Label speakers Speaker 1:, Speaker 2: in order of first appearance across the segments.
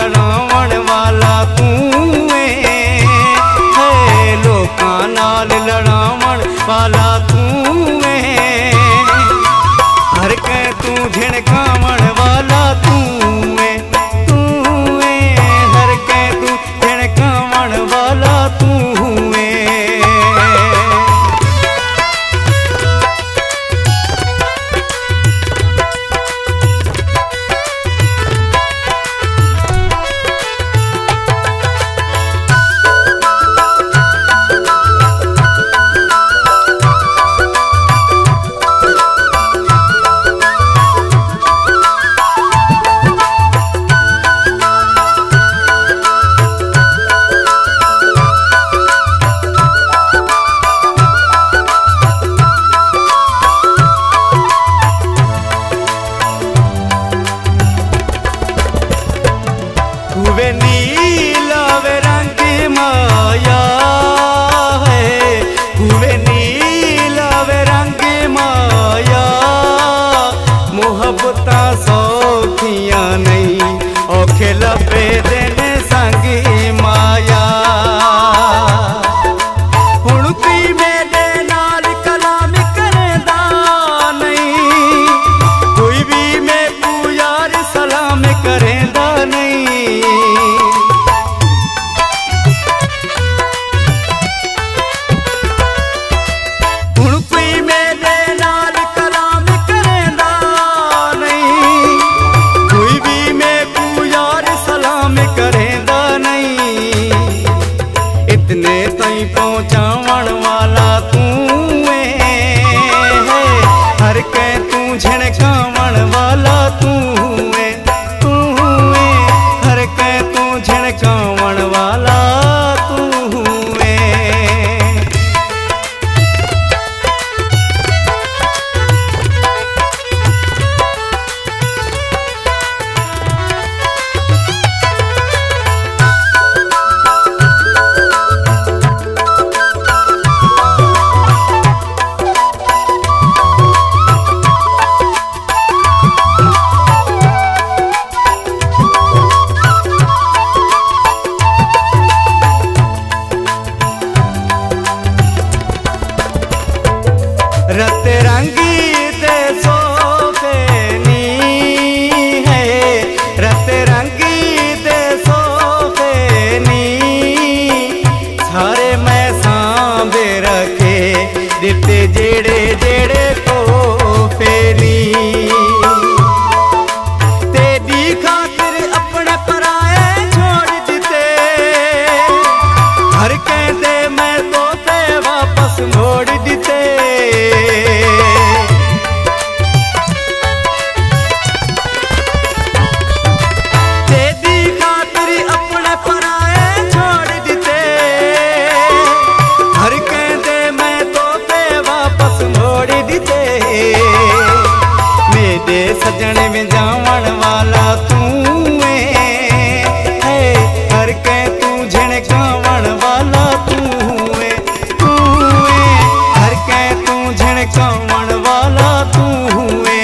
Speaker 1: लड़ावण वाला तू है, लोकां नाल लड़ावण वाला तू है, हर कै तू झिड़कावण वाला तू है, हर कै तू झिड़कावण वाला तू है। हुए नीला वे रंग माया है, हुए नीला वे रंग माया, मुहब्बता सौखियां नहीं औखे लबे दिन संग माया। हुण कोई मेरे नाल कलाम करदा नहीं, कोई भी मैनू यार सलाम करेंदा नहीं। हुण कोई मेरे नाल कलाम करेंदा नहीं, कोई भी मैनू यार सलाम करेंदा नहीं। इतने ताईं पहुंचावण वाला तू है, हर कै तू झिड़कावण वाला तू है, हर कै तू झिड़कावण वाला तू है। रत रंगी दे सोफे नी है, रत रंगी दे सोफे नी, सारे मैं सांभे रखे दिते जेड़े जेड़े तोहफे नी। तेरी खातिर अपने पराए छोड़ दिते, हर कहते मैं तोहफे वापस मोड़ दिते। तेरी खातिर अपने पराए छोड़ दिते, हर कहते मैं तोहफे वापस मोड़ दिते। मेरे सजन में जावण वाला तू है, हर कै तू झिड़कावण वाला तू है, हर कै तू झिड़कावण वाला तू है।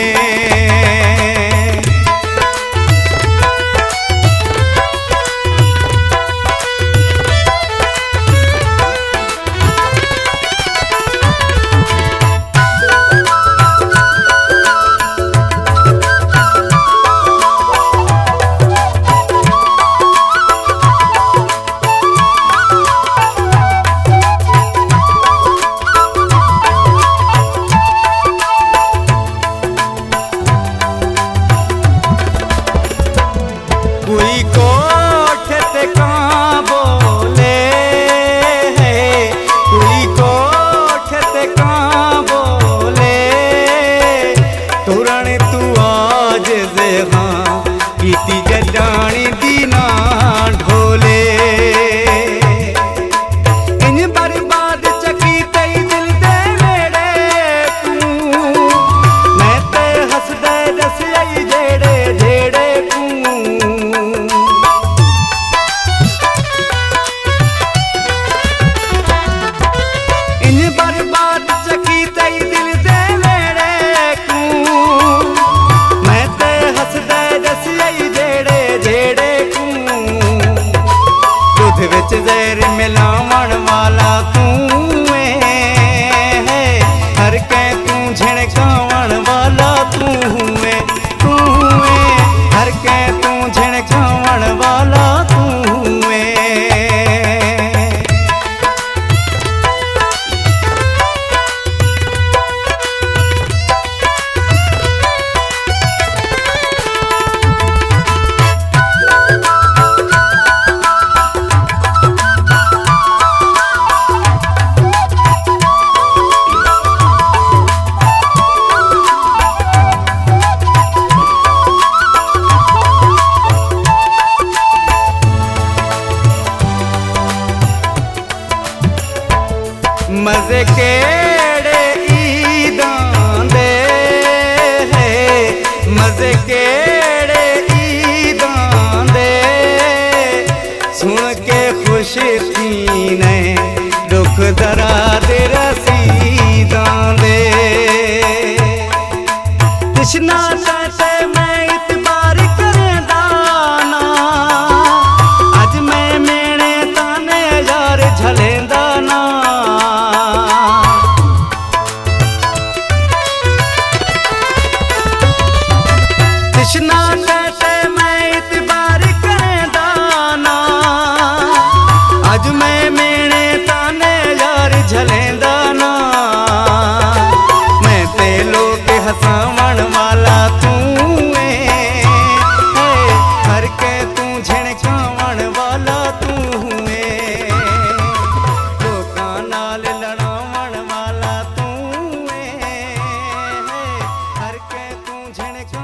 Speaker 1: विच जहर मिलावण वाला तू है, हर कै तू झिणकावण वाला तू है, हर कै तू झिणकावण वाला तू है। मज़े केड़े ईदां दे है, मज़े केड़े ईदां दे, सुन के खुश थी ने दुख दरा दे रसीदां दे। कृष्णा कहते मैं इतबार करदा ना, अज मैं मेणे ताने यार झलेंदा ना। कृष्णा कहते मैं इतबार करदा ना, अज मैं मेणे ताने यार झलेंदा ना। मैं ते लोग हसावण वाला तू है, हर कै तू झिणकावण वाला तू है, लोकां नाल लड़ावण वाला तू है, हर कै तू झिणका